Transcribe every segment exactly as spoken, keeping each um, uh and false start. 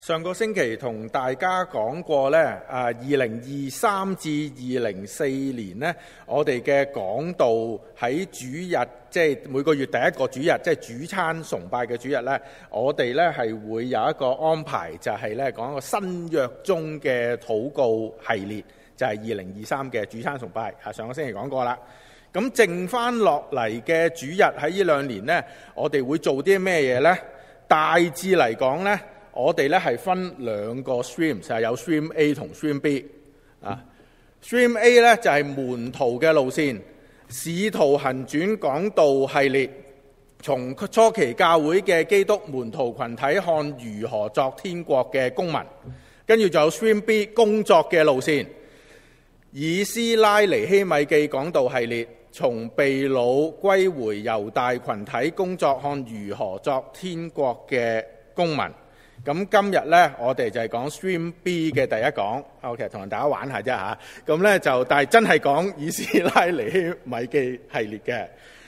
上個星期同大家講過呢，啊，二零二三至二零四年呢，我哋嘅講道喺主日，即係每個月第一個主日，即係主餐崇拜嘅主日呢，我哋呢係會有一個安排，就係呢講一個新約中嘅禱告系列，就係二零二三嘅主餐崇拜。啊，上個星期講過啦。咁剩翻落嚟嘅主日喺呢兩年呢，我哋會做啲咩嘢呢？大致嚟講呢，我哋咧係分兩個 stream， 就係有 stream A 同 stream B 啊。stream A 咧就係門徒嘅路線，使徒行傳講道系列，從初期教會嘅基督門徒群體看如何作天國嘅公民。跟住就有 stream B 工作嘅路線，以斯拉尼希米記講道系列，從被擄歸回猶大群體工作，看如何作天國嘅公民。咁今日呢，我哋就係講 Stream B 嘅第一講 ，OK， 同大家玩下啫嚇。咁呢就，但係真係講以斯拉尼希米記系列嘅。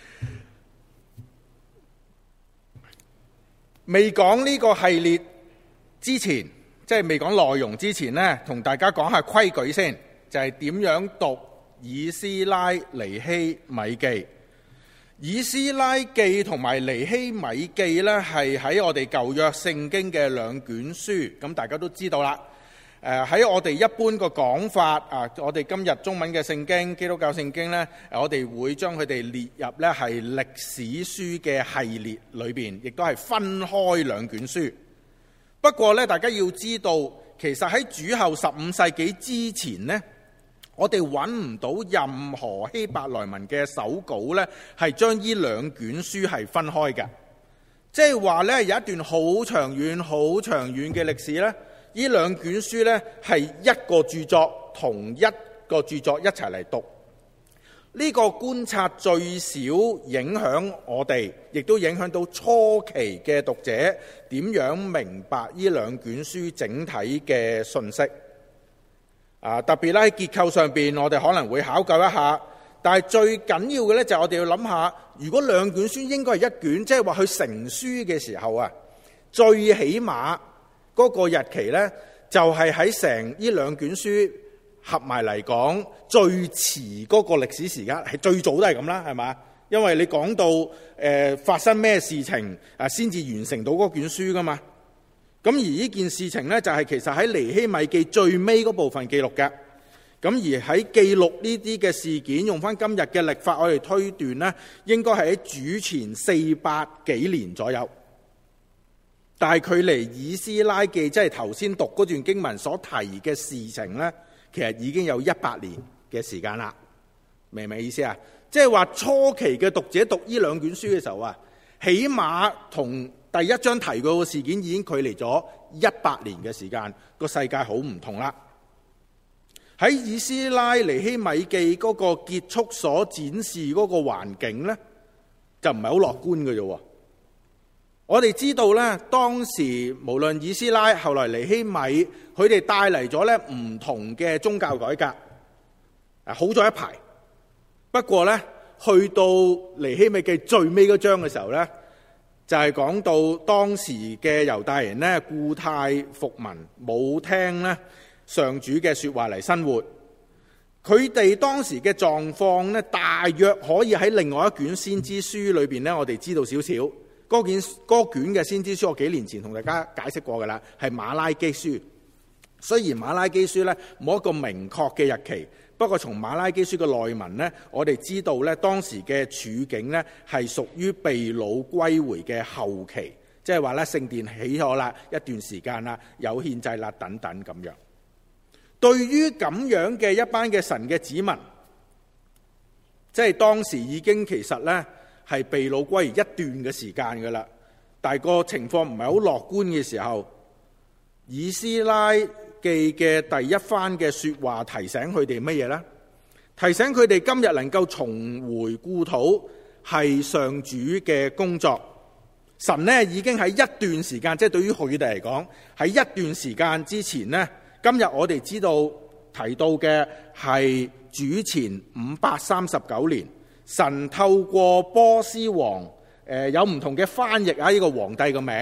未講呢個系列之前，即係未講內容之前呢，同大家講下規矩先，就係點樣讀以斯拉尼希米記。以斯拉記同埋尼希米記呢，係喺我哋舊約聖經嘅兩卷書，咁大家都知道啦。誒喺我哋一般個講法啊，我哋今日中文嘅聖經、基督教聖經呢，我哋會將佢哋列入呢係歷史書嘅系列裏邊，亦都係分開兩卷書。不過呢，大家要知道，其實喺主後十五世紀之前呢，我哋揾唔到任何希伯來文嘅手稿呢，係將呢兩卷書係分開嘅。即係話呢，有一段好長遠、好長遠嘅歷史呢，呢兩卷書呢係一個著作，同一個著作一齊嚟讀。呢個觀察最少影響我哋，亦都影響到初期嘅讀者點樣明白呢兩卷書整體嘅信息。啊，特別咧喺結構上邊，我哋可能會考究一下。但係最緊要嘅咧，就係我哋要諗下，如果兩卷書應該係一卷，即係話佢成書嘅時候啊，最起碼嗰個日期咧，就係喺成呢兩卷書合埋嚟講，最遲嗰個歷史時間係最早都係咁啦，係嘛？因為你講到誒、呃、發生咩事情啊，先至完成到嗰卷書噶嘛。咁而呢件事情呢，就係其實喺尼希米記最尾嗰部分記錄嘅。咁而喺記錄呢啲嘅事件，用翻今日嘅歷法，我哋推斷呢，應該係喺主前四百幾年左右。但係距離以斯拉記，即係頭先讀嗰段經文所提嘅事情呢，其實已經有一百年嘅時間啦。明唔明意思啊？即係話初期嘅讀者讀呢兩卷書嘅時候啊，起碼同第一章提過嘅事件已經距離咗一百年嘅時間，個世界好唔同啦。喺以斯拉尼希米記嗰個結束所展示嗰個環境呢，就唔係好樂觀嘅啫。我哋知道呢，當時無論以斯拉後來尼希米，佢哋帶嚟咗呢唔同嘅宗教改革，好咗一排。不過呢，去到尼希米記最尾嗰章嘅時候呢，就係講到當時嘅猶大人呢，故態復萌，冇聽呢上主嘅說話嚟生活。佢哋當時嘅狀況呢，大約可以喺另外一卷先知書裏邊呢，我哋知道少少。嗰卷嗰卷嘅先知書，我幾年前同大家解釋過噶啦，係馬拉基書。雖然馬拉基書呢冇一個明確嘅日期，不過從馬拉基書嘅內文呢，我哋知道呢當時嘅處境呢係屬於被擄歸回嘅後期，即係話呢聖殿起咗啦一段時間啦，有獻祭啦等等咁樣。對於咁樣嘅一班嘅神嘅子民，即係當時已經其實呢係被擄歸回一段嘅時間噶啦，但係個情況唔係好樂觀嘅時候，以斯拉記嘅第一番嘅說話提醒佢哋乜嘢呢？提醒佢哋今日能夠重回故土係上主嘅工作。神呢已經喺一段時間，即係對於佢哋嚟講，喺一段時間之前呢，今日我哋知道提到嘅係主前五百三十九年，神透過波斯王，誒有唔同嘅翻譯啊，呢個皇帝嘅名。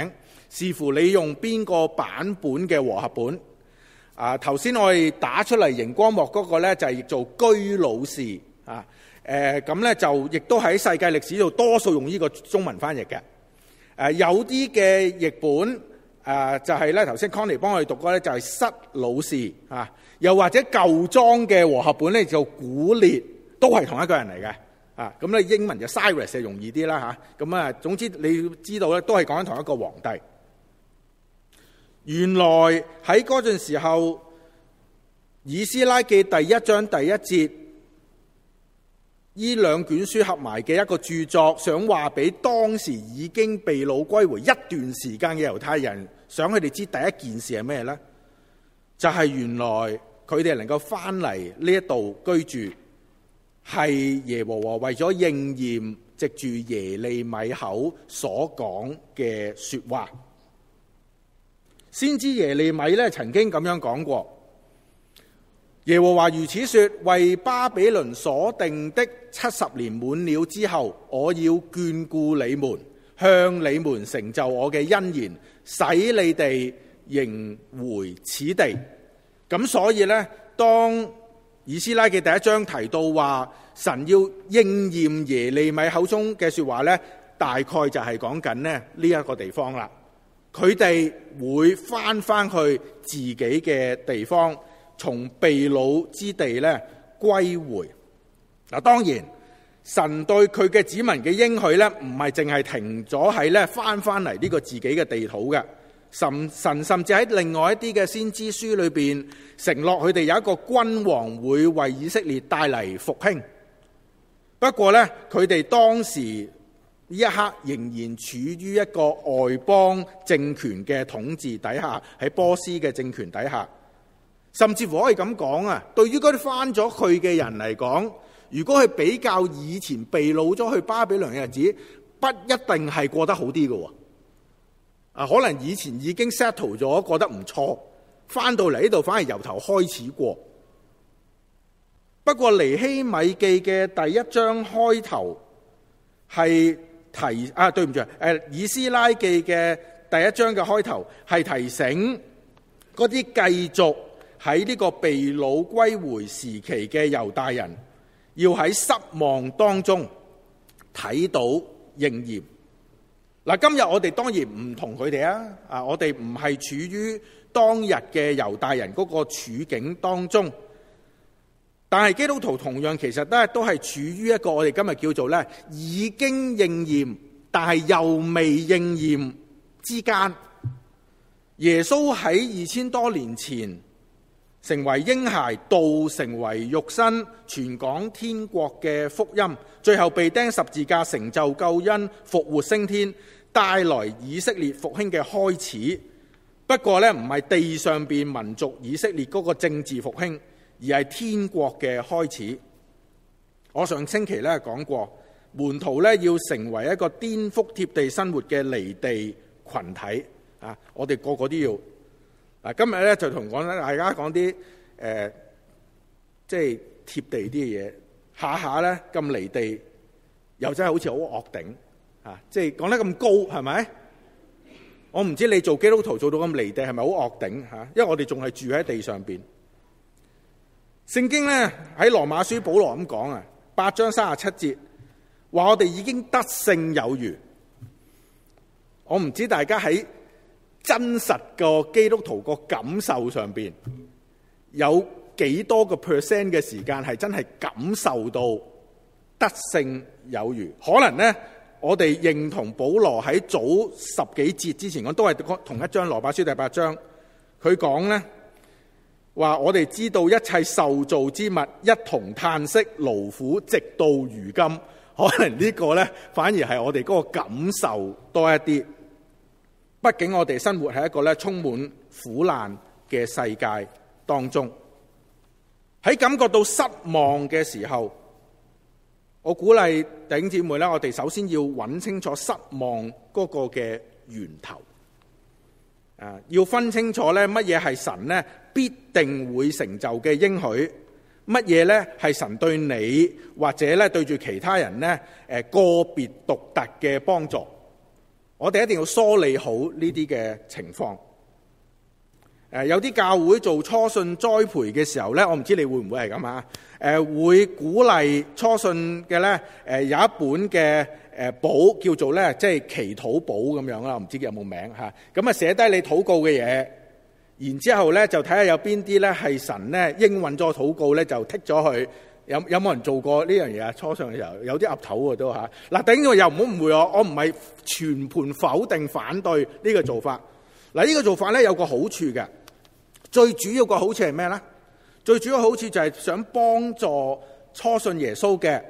視乎你用邊個版本嘅和合本。啊，頭先我哋打出嚟熒光幕嗰個咧就係譯做居魯士啊。誒咁咧就亦都喺世界歷史度多數用呢個中文翻譯嘅。誒、啊、有啲嘅譯本誒、啊、就係咧頭先 Connie 幫我哋讀過咧就係失魯士啊，又或者舊裝嘅和合本咧就古列，都係同一個人嚟嘅。啊，咁咧英文就 Cyrus 係容易啲啦嚇。咁啊，總之你要知道咧，都係講緊同一個皇帝。原來喺嗰陣時候，以斯拉記第一章第一節，呢兩卷書合埋嘅一個著作，想話俾當時已經被擄歸回一段時間嘅猶太人，想佢哋知第一件事係咩呢？就係、是、原來佢哋能夠翻嚟呢一度居住，係耶和華為咗應驗藉住耶利米口所講嘅說話。先知耶利米咧曾經咁樣講過，耶和華如此說：為巴比倫所定的七十年滿了之後，我要眷顧你們，向你們成就我嘅恩言，使你哋迎回此地。咁所以呢，當以斯拉嘅第一章提到話神要應驗耶利米口中嘅說話呢，大概就係講緊呢呢一個地方啦。佢哋會翻翻去自己嘅地方，從被擄之地咧歸回。嗱，當然神對佢嘅子民嘅應許咧，唔係淨係停咗喺咧翻翻嚟呢個自己嘅地土嘅。神神甚至喺另外一啲嘅先知書裏邊承諾佢哋有一個君王會為以色列帶嚟復興。不過咧，佢哋當時呢一刻仍然處於一個外邦政權嘅統治底下，喺波斯嘅政權底下，甚至乎可以咁講啊，對於嗰啲翻咗去嘅人嚟講，如果係比較以前被擄咗去巴比倫嘅日子，不一定係過得好啲嘅。啊，可能以前已經 settle 咗，過得唔錯，翻到嚟呢度反而由頭開始過。不過尼希米記嘅第一章開頭係提啊，對唔住，誒，以斯拉記嘅第一章嘅開頭係提醒嗰啲繼續喺呢個被擄歸回時期嘅猶大人，要喺失望當中睇到應驗。嗱，今日我哋當然唔同佢哋啊，啊，我哋唔係處於當日嘅猶大人嗰個處境當中。但係基督徒同樣其實都係都係處於一個我哋今日叫做咧已經應驗，但係又未應驗之間。耶穌喺二千多年前成為嬰孩，道成為肉身，傳講天國嘅福音，最後被釘十字架，成就救恩，復活升天，帶來以色列復興嘅開始。不過咧，唔係地上邊民族以色列嗰個政治復興，而係天國嘅開始。我上星期咧講過，門徒咧要成為一個顛覆貼地生活嘅離地群體啊！我哋個個都要。嗱，今日咧就同講大家講啲誒，即係貼地啲嘅嘢，下下咧咁離地，又真係好似好惡頂啊！即係講得咁高，係咪？我唔知你做基督徒做到咁離地係咪好惡頂嚇？因為我哋仲係住喺地上邊。聖經咧喺羅馬書保羅咁講啊，八章三十七節話我哋已經得勝有餘。我唔知大家喺真實個基督徒個感受上邊有幾多個 percent 嘅時間係真係感受到得勝有餘？可能咧，我哋認同保羅喺早十幾節之前講，都係同一章羅馬書第八章，佢講咧。話我哋知道一切受造之物一同嘆息勞苦，直到如今。可能呢個呢，反而係我哋嗰個感受多一啲。畢竟我哋生活喺一個咧充滿苦難嘅世界當中，喺感覺到失望嘅時候，我鼓勵弟兄姊妹咧，我哋首先要揾清楚失望嗰個嘅源頭。啊，要分清楚咧，乜嘢係神咧必定會成就嘅應許，乜嘢咧係神對你或者咧對住其他人咧誒個別獨特嘅幫助。 我哋一定要梳理好呢啲嘅情況。誒有啲教會做初信栽培嘅時候咧，我唔知你會唔會係咁啊？誒會鼓勵初信嘅咧，誒有一本嘅誒簿叫做咧，即係祈禱簿咁樣啦，唔知有冇名嚇。咁啊寫低你禱告嘅嘢，然之後咧就睇下有邊啲咧係神咧應允咗禱告咧，就剔咗佢。有有冇人做過呢樣嘢啊？初信嘅時候有啲岌頭喎都嚇。嗱，頂住又唔好誤會我，我唔係全盤否定反對呢個做法。嗱，呢個做法咧有個好處嘅。最主要個好處係咩咧？最主要好處就係想幫助初信耶穌嘅，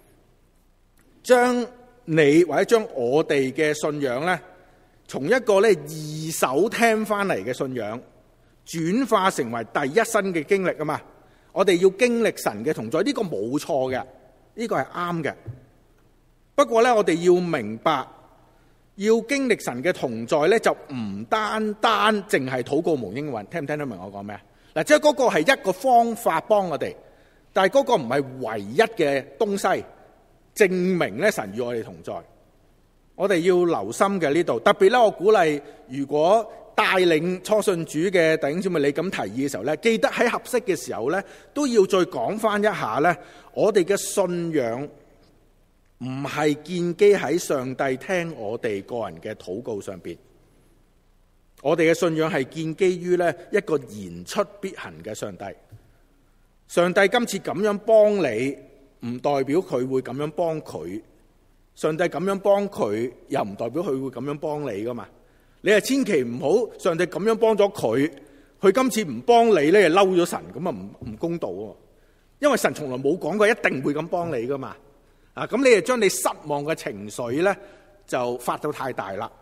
將你或者將我哋嘅信仰咧，從一個咧二手聽翻嚟嘅信仰，轉化成為第一身嘅經歷啊嘛！我哋要經歷神嘅同在，呢個冇錯嘅，呢個係啱嘅。不過咧，我哋要明白。要經歷神嘅同在咧，就唔單單淨係禱告蒙應允，聽唔聽得明我講咩啊？嗱，即係嗰個係一個方法幫我哋，但係嗰個唔係唯一嘅東西，證明咧神與我哋同在。我哋要留心嘅呢度，特別咧，我鼓勵如果帶領初信主嘅弟兄姊妹，你咁提議嘅時候咧，記得喺合適嘅時候咧，都要再講翻一下咧，我哋嘅信仰。唔係建基喺上帝聽我哋個人嘅禱告上邊，我哋嘅信仰係建基於咧一個言出必行嘅上帝。上帝今次咁樣幫你，唔代表佢會咁樣幫佢。上帝咁樣幫佢，又唔代表佢會咁樣幫你噶嘛？你係千祈唔好，上帝咁樣幫咗佢，佢今次唔幫你咧，就嬲咗神，咁啊唔唔公道喎。因為神從來冇講過一定會咁幫你噶嘛。啊！咁你就將你失望嘅情緒咧，就發到太大啦。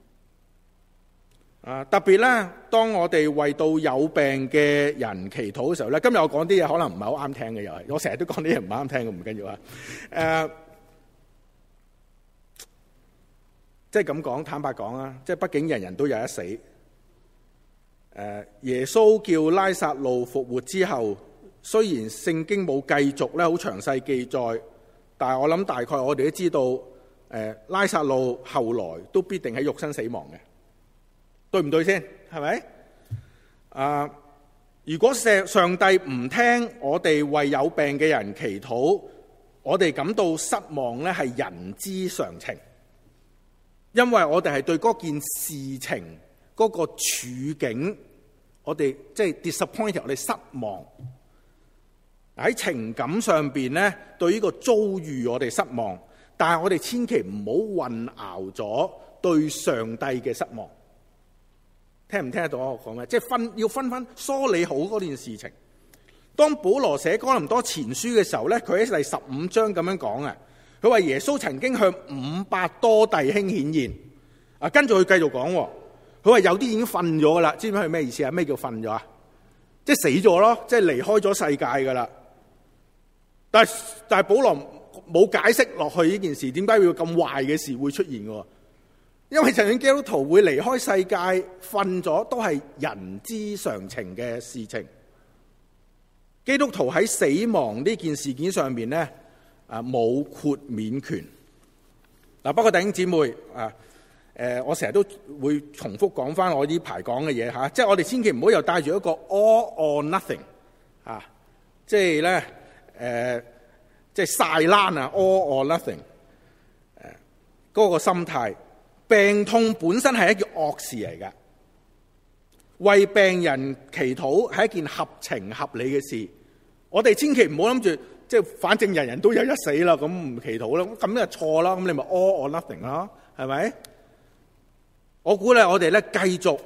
啊！特別咧，當我哋為到有病嘅人祈禱嘅時候咧，今日我講啲嘢可能唔係好啱聽嘅，又係我成日都講啲嘢唔啱聽嘅，唔緊要啊。誒，即係咁講，坦白講啊，即係畢竟人人都有一死。誒，耶穌叫拉撒路復活之後，雖然聖經冇繼續咧好詳細記載。但係我諗大概我哋都知道，誒拉撒路後來都必定喺肉身死亡嘅，對唔對先？係咪？啊，如果上上帝唔聽我哋為有病嘅人祈禱，我哋感到失望咧，係人之常情，因為我哋係對嗰件事情嗰個處境，我哋即係 disappointed，我哋失望。喺情感上邊咧，對呢個遭遇我哋失望，但係我哋千祈唔好混淆咗對上帝嘅失望。聽唔聽得到我講咩？即係分要分分梳理好嗰件事情。當保羅寫哥林多前書嘅時候咧，佢喺第十五章咁樣講啊，佢話耶穌曾經向五百多弟兄顯現。啊，跟住佢繼續講，佢話有啲已經瞓咗噶啦，知唔知係咩意思啊？咩叫瞓咗啊？即係死咗咯，即係離開咗世界噶啦。但係但係保羅冇解釋落去呢件事，點解會咁壞嘅事會出現嘅？因為就算基督徒會離開世界瞓咗，都係人之常情嘅事情。基督徒喺死亡呢件事件上面咧，啊冇豁免權。嗱，不過弟兄姊妹啊，誒，我成日都會重複講翻我呢排講嘅嘢吓，即係我哋千祈唔好又帶住一個 all or nothing 啊，即係咧。誒、呃，即係晒冷啊 ，all or nothing。誒，嗰個心態，病痛本身係一件惡事嚟㗎，為病人祈禱係一件合情合理嘅事。我哋千祈唔好諗住，即係反正人人都有一死啦，咁唔祈禱啦，咁就錯啦。咁你咪 all or nothing 啦，係咪？我估咧，我哋咧繼續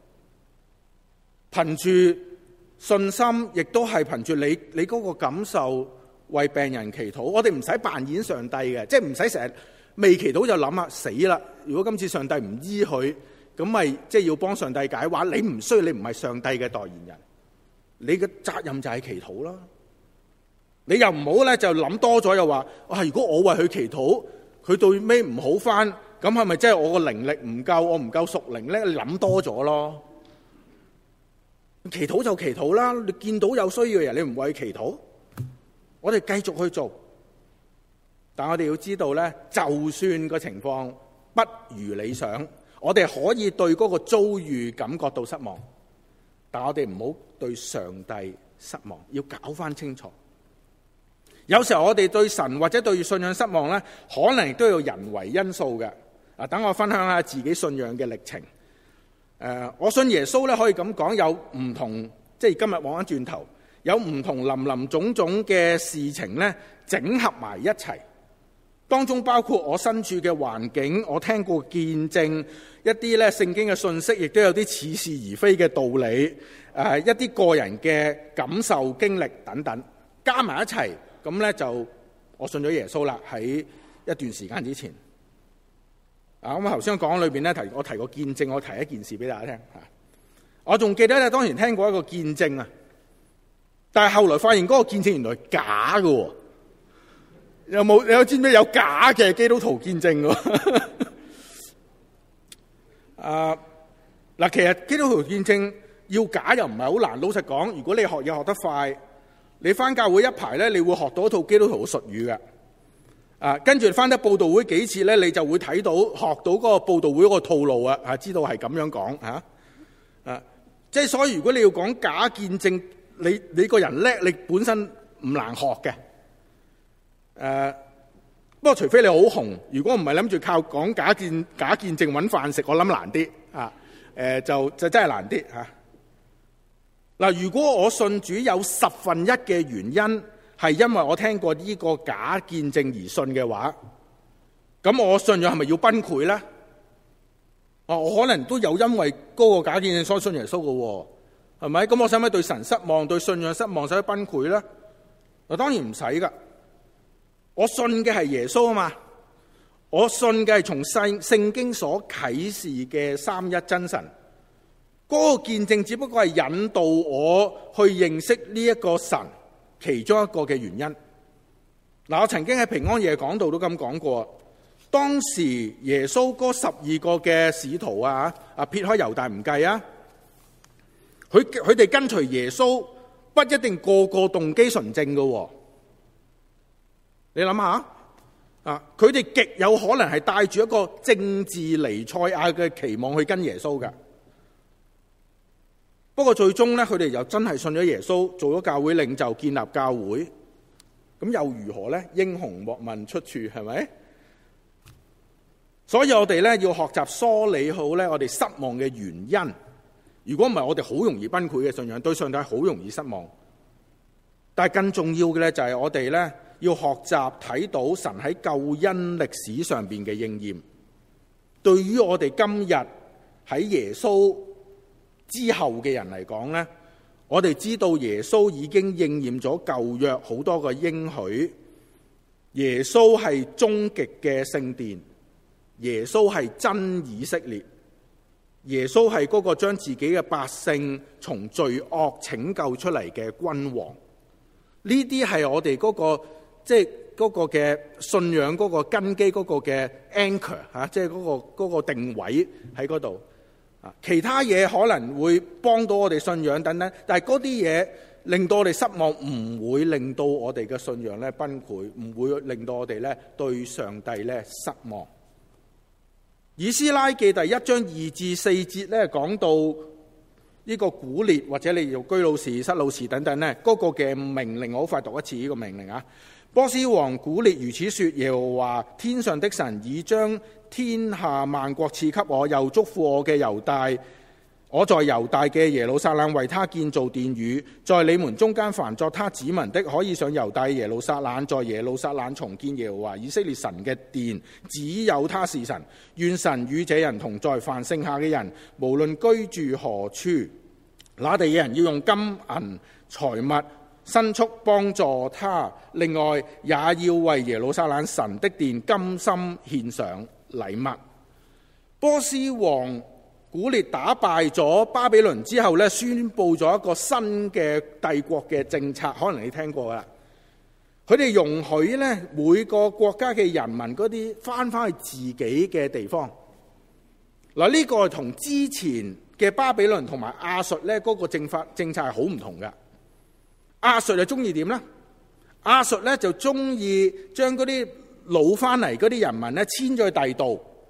憑住信心，亦都係憑住你你嗰個感受為病人祈禱。我哋唔使扮演上帝嘅，即係唔使成日未祈禱就諗下死啦。如果今次上帝唔醫佢，咁咪即係要幫上帝解話。你唔需要，你唔係上帝嘅代言人，你嘅責任就係祈禱啦。你又唔好咧就諗多咗，又話啊，如果我為佢祈禱，佢到尾唔好翻，咁係咪即係我個靈力唔夠，我唔夠屬靈咧？你諗多咗咯。祈禱就祈禱啦，你見到有需要嘅人，你唔為佢祈禱，我哋繼續去做。但我哋要知道咧，就算個情況不如理想，我哋可以對嗰個遭遇感覺到失望，但我哋唔好對上帝失望，要搞翻清楚。有時候我哋對神或者對信仰失望呢，可能亦都有人為因素嘅。啊，等我分享下自己信仰嘅歷程。誒、呃，我信耶穌咧，可以咁講，有唔同，即係今日望翻轉頭，有唔同林林總總嘅事情咧，整合埋一齊。當中包括我身處嘅環境，我聽過見證，一啲咧聖經嘅信息，亦都有啲似是而非嘅道理。誒、呃，一啲個人嘅感受經歷等等，加埋一齊，咁咧就我信咗耶穌啦。喺一段時間之前。啊，咁頭先講裏邊咧提我提過見證，我提一件事俾大家聽吓。我仲記得咧，當年聽過一個見證啊，但係後來發現嗰個見證原來係假嘅。有冇？你有知唔知有假嘅基督徒見證嘅？啊，嗱，其實基督徒見證要假又唔係好難。老實講，如果你學嘢學得快，你翻教會一排咧，你會學到一套基督徒嘅術語嘅。啊，跟住翻得佈道會幾次咧，你就會睇到學到嗰個佈道會嗰個套路啊！啊，知道係咁樣講嚇啊，即係所以如果你要講假見證，你你個人叻，你本身唔難學嘅。誒、啊，不過除非你好紅，如果唔係諗住靠講假見假見證揾飯食，我諗難啲啊。誒、啊，就就真係難啲嚇。嗱、啊，如果我信主有十分一嘅原因，係因為我聽過呢個假見證而信嘅話，咁我信仰係咪要崩潰咧？啊，我可能都有因為嗰個假見證所信耶穌嘅，係咪？咁我使唔使對神失望、對信仰失望，使唔使崩潰咧？啊，當然唔使噶。我信嘅係耶穌啊嘛，我信嘅係從聖聖經所啟示嘅三一真神。嗰個見證只不過係引導我去認識呢一個神其中一個嘅原因。嗱，我曾經喺平安夜講道都咁講過，當時耶穌嗰十二個嘅使徒啊，啊撇開猶大唔計啊，佢佢哋跟隨耶穌，不一定個個動機純正嘅。你諗下啊，佢哋極有可能係帶住一個政治彌賽亞嘅期望去跟耶穌嘅。不過最終咧，佢哋又真係信咗耶穌，做咗教會領袖，建立教會。咁又如何咧？英雄莫問出處，係咪？所以我哋咧要學習梳理好咧我哋失望嘅原因。如果唔係，我哋好容易崩潰嘅信仰，對上帝好容易失望。但係更重要嘅咧，就係我哋咧要學習睇到神喺救恩歷史上邊嘅應驗。對於我哋今日喺耶穌之後嘅人嚟講呢，我哋知道耶穌已經應驗咗舊約好多個應許。耶穌係終極嘅聖殿，耶穌係真以色列，耶穌係嗰個將自己嘅百姓從罪惡拯救出嚟嘅君王。呢啲係我哋嗰個即係嗰個嘅信仰嗰個根基，嗰個嘅 anchor 吓，即係嗰個嗰個定位喺嗰度。其他嘢可能會幫到我哋信仰等等，但係嗰啲嘢令到我哋失望，唔會令到我哋嘅信仰咧崩潰，唔會令到我哋咧對上帝咧失望。以斯拉記第一章二至四節咧講到呢個古列，或者你用居魯士、塞魯士等等咧，嗰個嘅命令，我好快讀一次呢個命令啊！波斯王古列如此說：耶和華天上的神已將天下萬國賜給我，又囑咐我嘅猶大，我在猶大嘅耶路撒冷為他建造殿宇，在你們中間凡作他子民的，可以上猶大耶路撒冷，在耶路撒冷重建耶和華以色列神嘅殿，只有他是神。願神與這人同在，凡剩下嘅人，無論居住何處，那地嘅人要用金銀財物牲畜幫助他，另外也要為耶路撒冷神的殿甘心獻上禮物。波斯王古列打敗咗巴比倫之後咧，宣布咗一個新嘅帝國嘅政策，可能你聽過噶啦。佢哋容許咧每個國家嘅人民嗰啲翻翻去自己嘅地方。嗱，呢個同之前嘅巴比倫同埋亞述咧嗰個政法政策係好唔同噶。亞述就中意點咧？亞述咧就中意將嗰啲老翻嚟嗰啲人民咧遷咗去第度，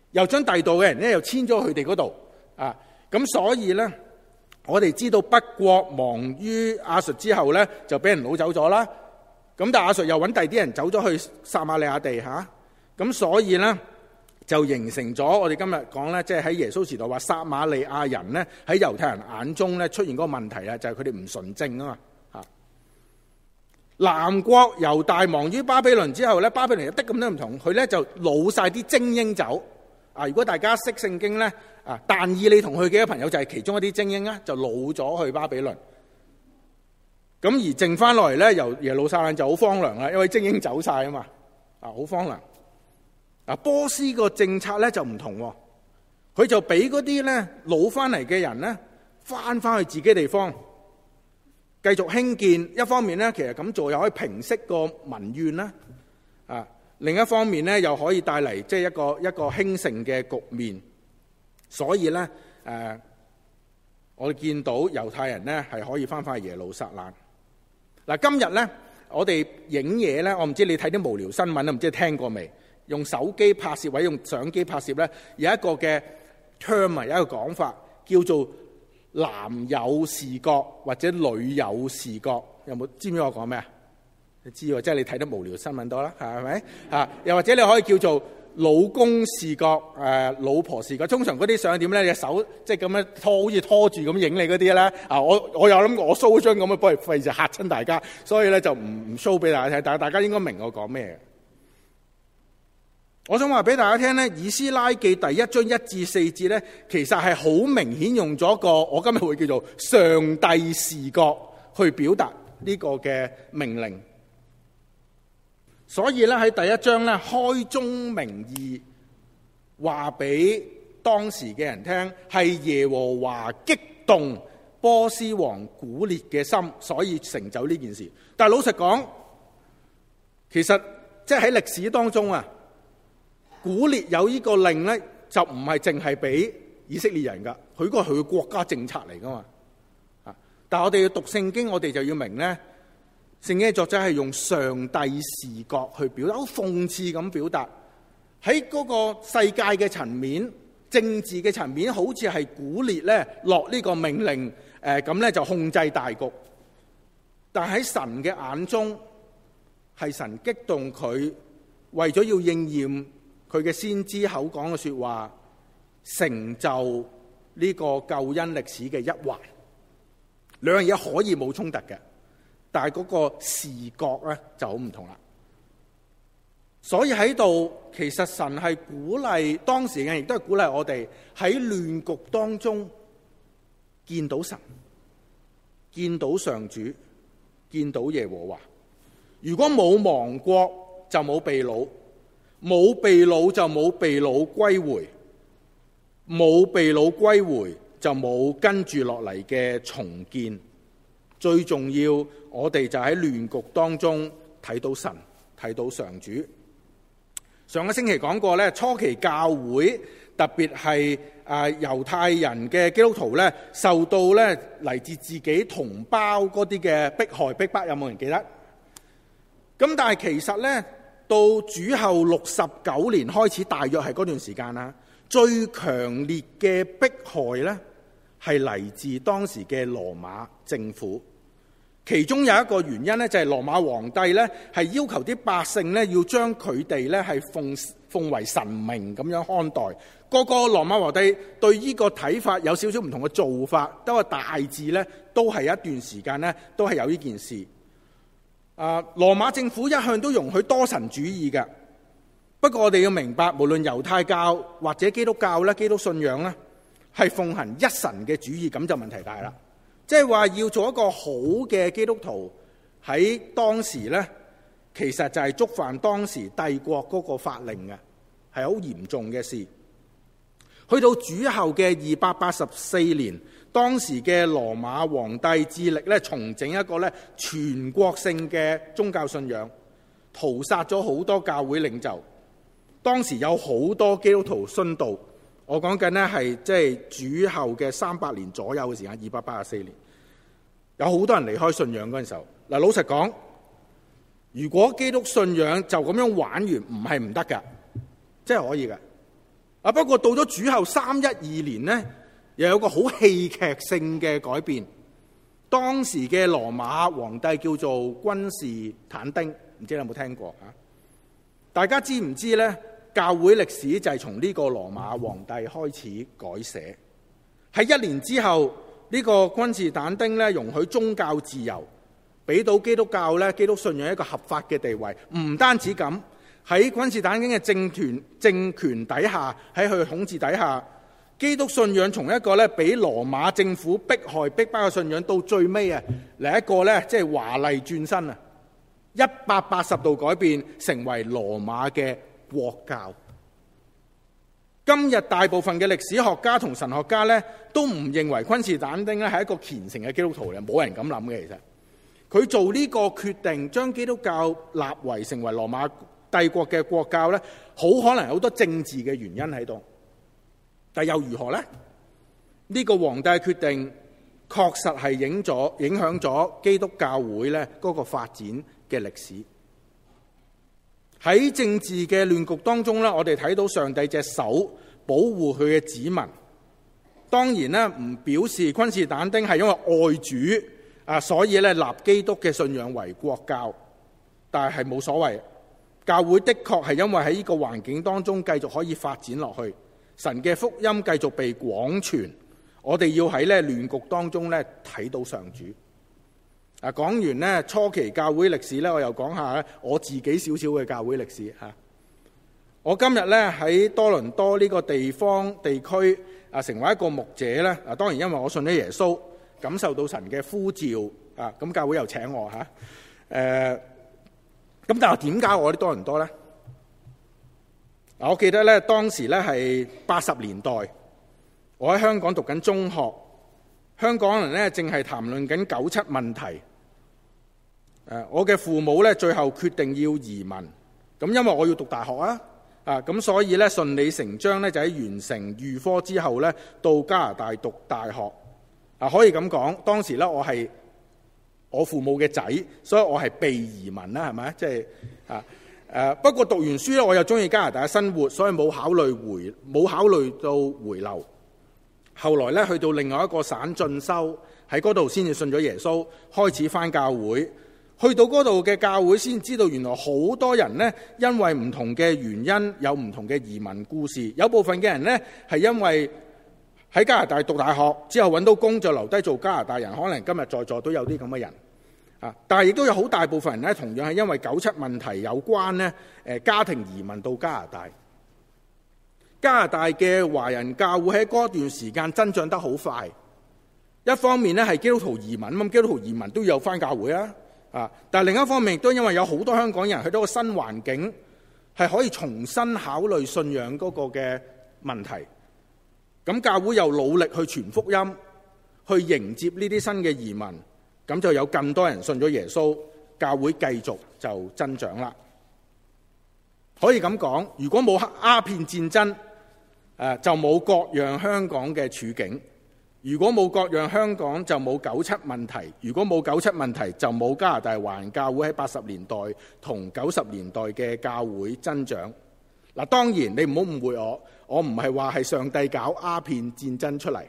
又將第二度嘅人咧又遷咗佢哋嗰度啊。咁所以咧，我哋知道北國亡於亞述之後咧，就俾人擄走咗啦。咁但係亞述又揾第二啲人走咗去撒瑪利亞地嚇。咁所以咧就形成咗我哋今日講咧，即係喺耶穌時代話撒瑪利亞人咧喺猶太人眼中咧出現嗰個問題啊，就係佢哋唔純正啊嘛嚇。南國猶大亡於巴比倫之後咧，巴比倫有啲咁多唔同，佢咧就擄晒啲精英走啊。如果大家識聖經咧啊，但以理同佢嘅朋友就係其中一啲精英啊，就擄咗去巴比倫。咁而剩翻落嚟咧，由耶路撒冷就好荒涼啦，因為精英走晒啊嘛啊，好荒涼。啊，波斯個政策咧就唔同，佢就俾嗰啲咧擄翻嚟嘅人咧翻翻去自己地方，繼續興建。一方面咧，其實咁做又可以平息個民怨啦，啊，另一方面咧又可以帶嚟即係一個一個興盛嘅局面。所以咧，誒、啊，我哋見到猶太人咧係可以翻返去耶路撒冷。嗱、啊，今日咧我哋影嘢咧，我唔知你睇啲無聊新聞啊，唔知你聽過未？用手機拍攝或者用相機拍攝咧，有一個嘅 term 啊，有一個講法叫做男友視覺或者女友視覺。有冇知唔知我講咩啊？你知喎，即係你睇得無聊新聞多啦，係咪啊？又或者你可以叫做老公視覺、誒、呃、老婆視覺。通常嗰啲相點咧？你手即係咁樣拖，好似拖住咁影你嗰啲咧。啊，我我有諗過我 show 張咁嘅，不如費事嚇親大家，所以咧就唔唔 show 俾大家睇。但係大家應該明我講咩。我想話俾大家聽咧，《以斯拉記》第一章一至四節咧，其實係好明顯用咗個我今日會叫做上帝視覺去表達呢個嘅命令。所以咧喺第一章咧開宗明義話俾當時嘅人聽，係耶和華激動波斯王古列嘅心，所以成就呢件事。但係老實講，其實即係喺歷史當中啊，古列有呢個令咧，就唔係淨係俾以色列人噶，佢個係佢國家政策嚟噶嘛。啊！但係我哋要讀聖經，我哋就要明咧，聖經嘅作者係用上帝視角去表達，好諷刺咁表達喺嗰個世界嘅層面、政治嘅層面，好似係古列咧落呢個命令，誒咁咧就控制大局。但喺神嘅眼中，係神激動佢，為咗要應驗佢嘅先知口講嘅說話，成就呢個救恩歷史嘅一環。兩樣嘢可以冇衝突嘅，但係嗰個視覺咧就好唔同啦。所以喺度，其實神係鼓勵當時嘅人，亦都係鼓勵我哋喺亂局當中見到神，見到上主，見到耶和華。如果冇亡國，就冇被擄。冇被擄就冇被擄歸回，冇被擄歸回就冇跟住落嚟嘅重建。最重要，我哋就喺亂局當中睇到神，睇到上主。上個星期講過咧，初期教會特別係誒猶太人嘅基督徒咧，受到咧嚟自自己同胞嗰啲嘅迫害逼迫，有冇人記得？咁但係其實咧，到主後六十九年開始，大約係嗰段時間啦。最強烈嘅迫害咧，係嚟自當時嘅羅馬政府。其中有一個原因咧，就係羅馬皇帝咧係要求啲百姓咧要將佢哋咧係奉奉為神明咁樣看待。個個羅馬皇帝對呢個睇法有少少唔同嘅做法，不過大致咧都係一段時間咧都係有呢件事。啊，羅馬政府一向都容許多神主義嘅，不過我哋要明白，無論猶太教或者基督教咧，基督信仰咧係奉行一神嘅主義，咁就問題大啦。即係話要做一個好嘅基督徒，喺當時咧，其實就係觸犯當時帝國嗰個法令嘅，係好嚴重嘅事。去到主後嘅二百八十四年，當時嘅羅馬皇帝致力咧重整一個咧全國性嘅宗教信仰，屠殺咗好多教會領袖。當時有好多基督徒殉道，我講緊咧係即係主後嘅三百年左右嘅時間，二百八十四年，有好多人離開信仰嗰陣時候。嗱，老實講，如果基督信仰就咁樣玩完，唔係唔得㗎，即係可以㗎。 啊，不過到咗主後三一二年呢，又有個好戲劇性嘅改變。當時嘅羅馬皇帝叫做君士坦丁，唔知你有冇聽過啊？大家知唔知呢？教會歷史就係從呢個羅馬皇帝開始改寫。喺一年之後，呢個君士坦丁咧容許宗教自由，俾到基督教咧基督信仰一個合法嘅地位。唔單止咁，喺君士坦丁嘅政權政權底下，喺佢統治底下，基督信仰從一個咧俾羅馬政府迫害逼迫嘅信仰，到最尾啊嚟一個咧即係華麗轉身啊，一百八十度改變，成為羅馬嘅國教。今日大部分嘅歷史學家同神學家咧，都唔認為君士坦丁咧係一個虔誠嘅基督徒嚟，冇人咁諗嘅。其實佢做呢個決定，將基督教立為成為羅馬帝國嘅國教咧，好可能有好多政治嘅原因喺度。但又如何呢？呢個皇帝嘅決定確實係影咗影響咗基督教會咧嗰個發展嘅歷史。喺政治嘅亂局當中咧，我哋睇到上帝隻手保護佢嘅子民。當然咧，唔表示君士坦丁係因為愛主啊，所以咧立基督嘅信仰為國教，但係冇所謂。教會的確係因為喺呢個環境當中繼續可以發展落去，神嘅福音繼續被廣傳。我哋要喺咧亂局當中咧睇到上主。啊，講完咧初期教會歷史咧，我又講下咧我自己少少嘅教會歷史嚇。我今日咧喺多倫多呢個地方地區啊，成為一個牧者咧。啊，當然因為我信咗耶穌，感受到神嘅呼召啊，咁教會又請我嚇。誒，咁但係點解我喺多倫多咧？嗱，我記得咧當時咧係八十年代，我喺香港讀緊中學。香港人咧正係談論緊九七問題。誒，我嘅父母咧最後決定要移民，咁因為我要讀大學啊，啊咁所以咧順理成章咧就喺完成預科之後咧到加拿大讀大學。啊，可以咁講，當時咧我係我父母嘅仔，所以我係被移民啦，係咪？即係啊誒，不過讀完書咧我又中意加拿大嘅生活，所以冇考慮回冇考慮到回流。後來咧去到另外一個省進修，喺嗰度先至信咗耶穌，開始返教會。去到嗰度嘅教會先知道原來好多人呢，因為唔同嘅原因有唔同嘅移民故事。有部分嘅人呢，係因為喺加拿大讀大學之後揾到工就留低做加拿大人，可能今日在座都有啲咁嘅人啊。但係亦都有好大部分人呢，同樣係因為九七問題有關呢，誒家庭移民到加拿大。加拿大嘅華人教會喺嗰段時間增長得好快，一方面咧係基督徒移民，咁基督徒移民都要有返教會啊，啊！但係另一方面亦都因為有好多香港人去到個新環境，係可以重新考慮信仰嗰個嘅問題。咁教會又努力去傳福音，去迎接呢啲新嘅移民，咁就有更多人信咗耶穌，教會繼續就增長啦。可以咁講，如果冇鴉片戰爭，誒就冇各樣香港嘅處境；如果冇各樣香港，就冇九七問題；如果冇九七問題，就冇加拿大華人教會喺八十年代同九十年代嘅教會增長。嗱，當然你唔好誤會我，我唔係話係上帝搞鴉片戰爭出嚟，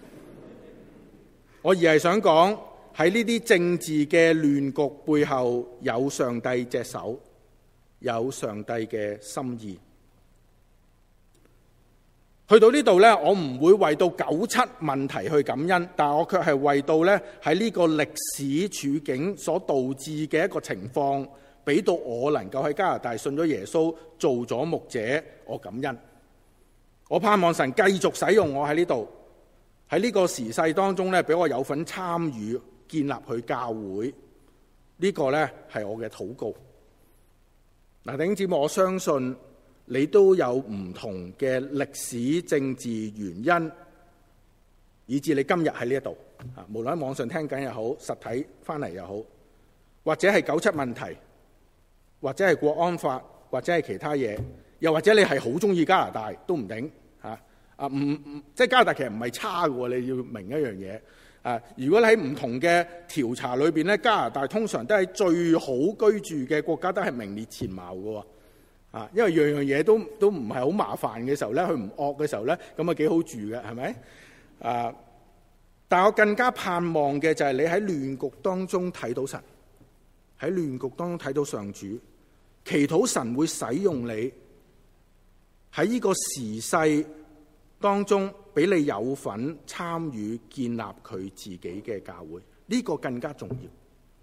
我而係想講喺呢啲政治嘅亂局背後有上帝隻手，有上帝嘅心意。去到呢度呢，我唔會為到九七問題去感恩，但我卻係為到呢喺呢個歷史處境所導致嘅一個情況，俾到我能夠喺加拿大信咗耶穌，做咗牧者，我感恩。我盼望神繼續使用我喺呢度，喺呢個時勢當中呢，俾我有份參與建立佢教會。呢個呢係我嘅禱告。嗱，弟兄姊妹，我相信你都有唔同嘅歷史政治原因，以致你今日喺呢一度啊，無論喺網上聽緊又好，實體翻嚟又好，或者係九七問題，或者係國安法，或者係其他嘢，又或者你係好中意加拿大都唔定嚇啊！唔唔，即係加拿大其實唔係差嘅喎，你要明一樣嘢啊！如果你喺唔同嘅調查裏邊咧，加拿大通常都係最好居住嘅國家，都係名列前茅嘅喎。 啊，因為樣樣嘢都都唔係好麻煩嘅時候咧，佢唔惡嘅時候咧，咁啊幾好住嘅，係咪？啊！但我更加盼望嘅就係你喺亂局當中睇到神，喺亂局當中睇到上主，祈禱神會使用你喺呢個時勢當中，俾你有份參與建立佢自己嘅教會，呢個更加重要。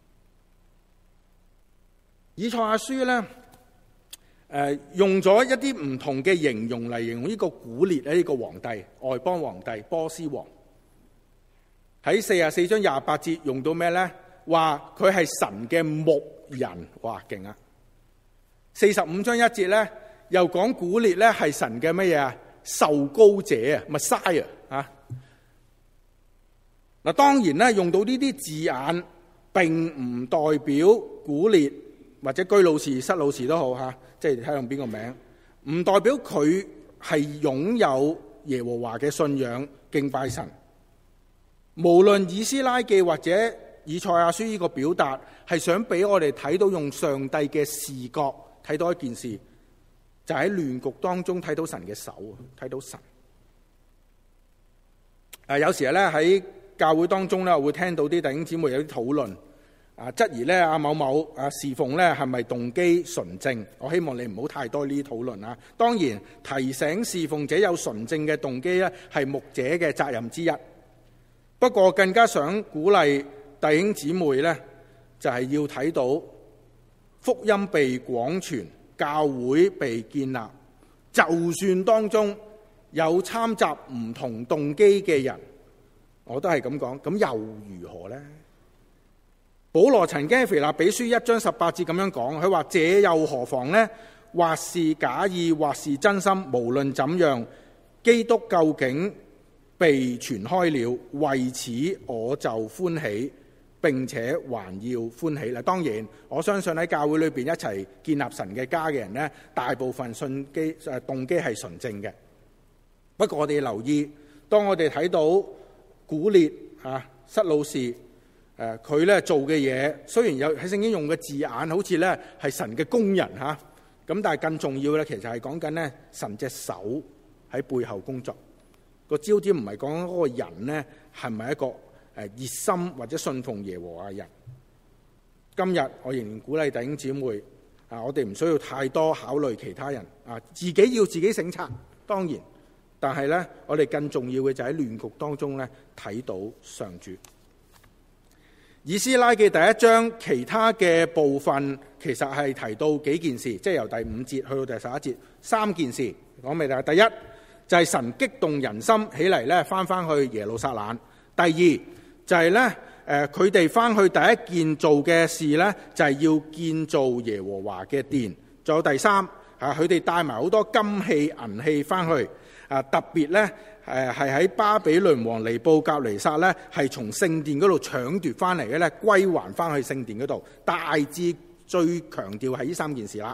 以賽亞書咧，誒用咗一啲唔同嘅形容嚟形容呢個古列咧，呢個皇帝，外邦皇帝波斯王。喺四十四章廿八節用到咩咧？話佢係神嘅牧人，哇勁啊！四十五章一節咧，又講古列咧係神嘅乜嘢啊？受膏者啊，Messiah啊！嗱，當然咧用到呢啲字眼，並唔代表古列或者居魯士、塞魯士都好吓，即係睇用邊個名，唔代表佢係擁有耶和華嘅信仰、敬拜神。無論以斯拉記或者以賽亞書呢個表達，係想俾我哋睇到用上帝嘅視覺睇到一件事，就喺亂局當中睇到神嘅手，睇到神。誒，有時咧喺教會當中咧，會聽到啲弟兄姊妹有啲討論，啊，質疑咧阿某某啊侍奉咧係咪動機純正？我希望你唔好太多呢啲討論啊。當然提醒侍奉者有純正嘅動機咧，係牧者嘅責任之一。不過更加想鼓勵弟兄姊妹咧，就係要睇到福音被廣傳，教會被建立，就算當中有參雜唔同動機嘅人，我都係咁講，咁又如何呢？保羅曾經喺腓立比書一章十八節咁樣講，佢話：這又何妨呢？或是假意，或是真心，無論怎樣，基督究竟被傳開了，為此我就歡喜，並且還要歡喜啦。當然，我相信喺教會裏邊一齊建立神嘅家嘅人呢，大部分信機誒動機係純正嘅。不過我哋留意，當我哋睇到古列啊、塞魯士誒佢咧做嘅嘢，雖然有喺聖經用嘅字眼，好似咧係神嘅工人嚇，咁但係更重要咧，其實係講緊咧神隻手喺背後工作。個焦點唔係講嗰個人呢係咪一個誒熱心或者信奉耶和華嘅人。今日我仍然鼓勵弟兄姊妹啊，我哋唔需要太多考慮其他人啊，自己要自己省察，當然，但係呢，我哋更重要嘅就喺亂局當中呢睇到上主。以斯拉記第一章其他嘅部分其實係提到幾件事，即係由第五節去到第十一節，三件事講未啦？第一就係神激動人心起嚟咧，翻翻去耶路撒冷。第二就係咧，誒佢哋翻去第一件做嘅事咧，就係要建造耶和華嘅殿。仲有第三啊，佢哋帶埋好多金器銀器翻去啊，特別咧誒係喺巴比倫王尼布甲尼撒咧，係從聖殿嗰度搶奪翻嚟嘅咧，歸還翻去聖殿嗰度。大致最強調係呢三件事啦。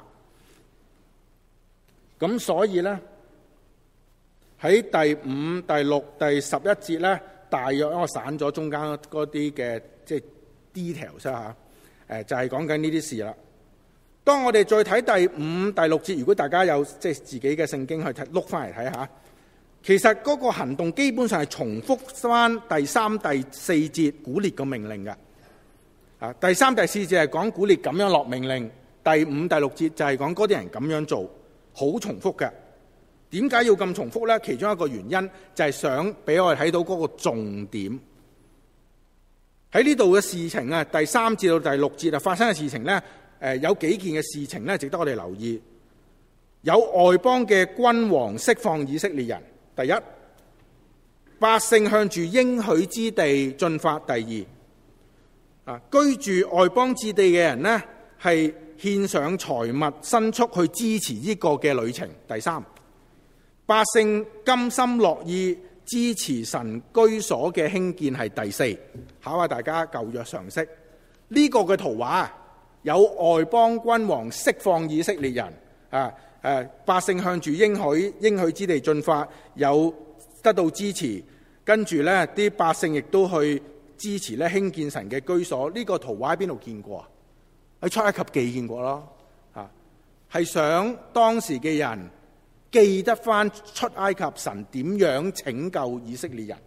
咁所以咧，喺第五、第六、第十一節咧，大約我散咗中間嗰啲嘅即係 details 嚇，誒就係講緊呢啲事啦。當我哋再睇第五、第六節，如果大家有即係自己嘅聖經去睇碌翻嚟睇下，其實嗰個行動基本上係重複翻第三、第四節古列嘅命令嘅。啊，第三、第四節係講古列咁樣落命令，第五、第六節就係講嗰啲人咁樣做，好重複嘅。點解要咁重複呢？其中一個原因就係想俾我哋睇到嗰個重點喺呢度嘅事情啊。第三至到第六節啊發生嘅事情呢，誒有幾件嘅事情呢值得我哋留意。有外邦嘅君王釋放以色列人，第一；百姓向住應許之地進發，第二；啊居住外邦之地嘅人呢，係獻上財物牲畜去支持呢個嘅旅程，第三。百姓甘心樂意支持神居所嘅興建係第四。考下大家舊約常識，呢、這個嘅圖畫有外邦君王釋放以色列人啊，誒百姓向住應許應許之地進發，有得到支持，跟住咧啲百姓亦都去支持咧興建神嘅居所。呢、這個圖畫喺邊度見過啊？喺出埃及記見過咯。 係想當時嘅人記得翻出埃及神點樣拯救以色列人。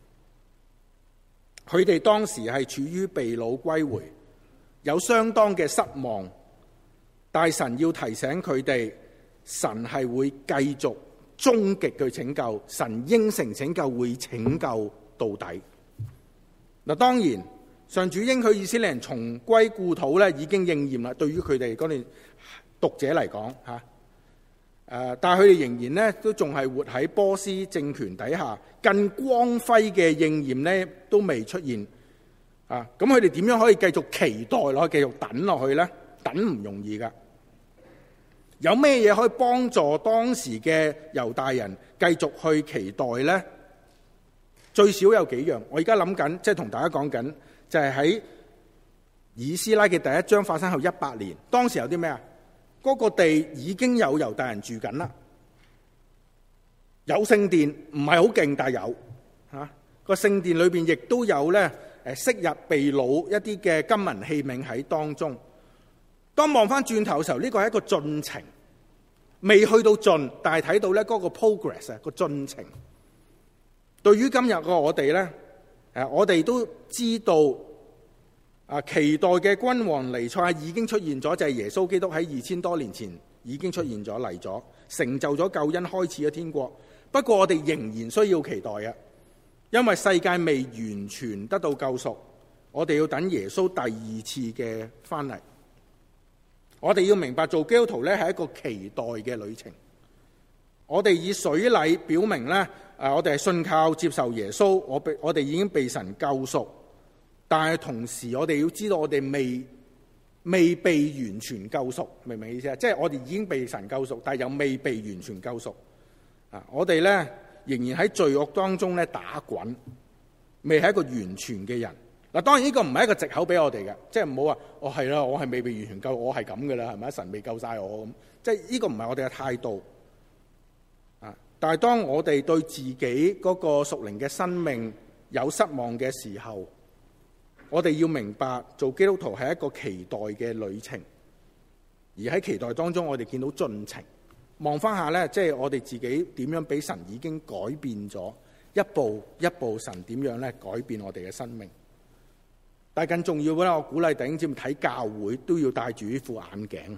佢哋當時係處於被擄歸回，有相當嘅失望，但神要提醒佢哋，神係會繼續終極去拯救，神應承拯救會拯救到底。嗱，當然上主應許以色列人重歸故土咧，已經應驗啦。對於佢哋嗰啲讀者嚟講嚇，誒，但係佢哋仍然咧都仲係活喺波斯政權底下，更光輝嘅應驗咧都未出現啊！咁佢哋點樣可以繼續期待落去，繼續等落去咧？等唔容易噶。有咩嘢可以幫助當時嘅猶大人繼續去期待咧？最少有幾樣。我而家諗緊，即係同大家講緊，就係喺以斯拉嘅第一章發生後一百年，當時有啲咩啊？嗰個地已經有猶大人住緊啦，有聖殿，唔係好勁，但係有嚇。個聖殿裏邊亦都有咧，誒昔日被擄一啲嘅金銀器皿喺當中。當望翻轉頭嘅時候，呢個係一個進程，未去到盡，但係睇到咧嗰個 progress 啊，個進程。對於今日嘅我哋咧，誒我哋都知道啊，期待嘅君王彌賽亞已經出現咗，就係耶穌基督喺二千多年前已經出現咗嚟咗，成就咗救恩，開始咗天國。不過我哋仍然需要期待啊，因為世界未完全得到救贖，我哋要等耶穌第二次嘅翻嚟。我哋要明白做基督徒咧係一個期待嘅旅程。我哋以水禮表明咧，誒我哋係信靠接受耶穌，我被我哋已經被神救贖。但係同時我哋要知道我哋未未被完全救贖，明唔明意思啊？即係我哋已經被神救贖，但係又未被完全救贖。啊，我哋咧仍然喺罪惡當中咧打滾，未係一個完全嘅人。嗱，當然呢個唔係一個藉口俾我哋嘅，即係唔好話我係啦，我係未被完全救，我係咁嘅啦，係咪？神未救晒我咁，即係呢個唔係我哋嘅態度。啊，但係當我哋對自己嗰個屬靈嘅生命有失望嘅時候，我哋要明白做基督徒係一個期待嘅旅程，而喺期待當中，我哋見到進程。望翻下咧，即係我哋自己點樣俾神已經改變咗，一步一步神點樣咧改變我哋嘅生命。但係更重要嘅咧，我鼓勵弟兄姊妹睇教會都要戴住呢副眼鏡。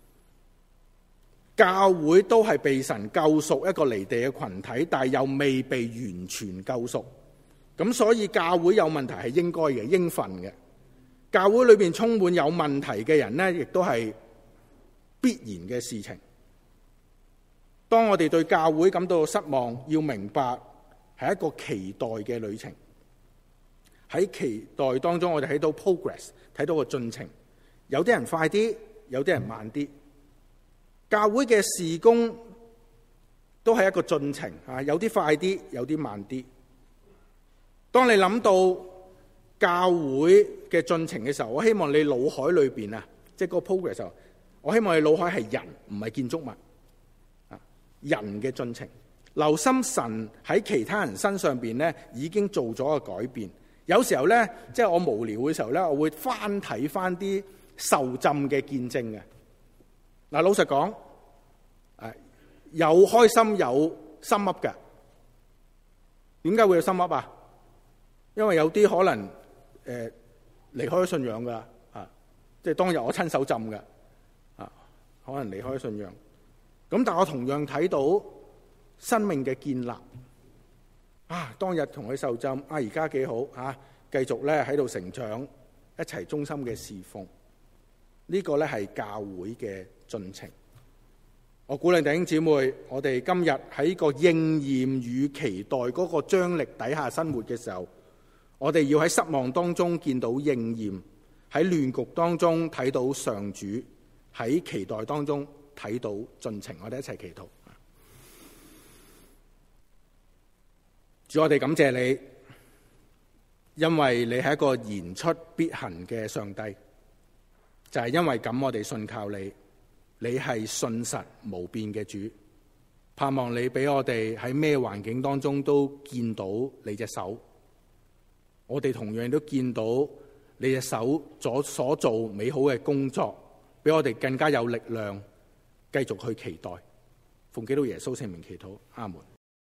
教會都係被神救贖一個離地嘅群體，但係又未被完全救贖。咁所以教會有問題係應該嘅，應份嘅。教會裏邊充滿有問題嘅人咧，亦都係必然嘅事情。當我哋對教會感到失望，要明白係一個期待嘅旅程。喺期待當中，我哋睇到 progress， 睇到個進程。有啲人快啲，有啲人慢啲。教會嘅事工都係一個進程啊，有啲快啲，有啲慢啲。當你諗到教會嘅進程嘅時候，我希望你腦海裏邊啊，即係個 progress 時候，我希望你腦海係人，唔係建築物啊，人嘅進程。留心神喺其他人身上邊咧，已經做咗個改變。有時候咧，即係我無聊嘅時候咧，我會翻睇翻啲受浸嘅見證嘅。嗱，老實講，誒，有開心有心噏嘅。點解會有心噏啊？因為有啲可能誒離開咗信仰噶，啊，即係當日我親手浸嘅，啊，可能離開咗信仰。咁但係我同樣睇到生命嘅建立。啊！當日同佢受浸，啊而家幾好啊！繼續咧喺度成長，一齊忠心嘅侍奉。呢、這個咧係教會嘅進程。我鼓勵弟兄姊妹，我哋今日喺個應驗與期待嗰個張力底下生活嘅時候，我哋要喺失望當中見到應驗，喺亂局當中睇到上主，喺期待當中睇到進程。我哋一齊祈禱。主，我哋感謝你，因為你係一個言出必行嘅上帝，就係因為咁，我哋信靠你，你係信實無變嘅主。盼望你俾我哋喺咩環境當中都見到你隻手，我哋同樣都見到你隻手所所做美好嘅工作，俾我哋更加有力量繼續去期待。奉基督耶穌聖名祈禱，阿門。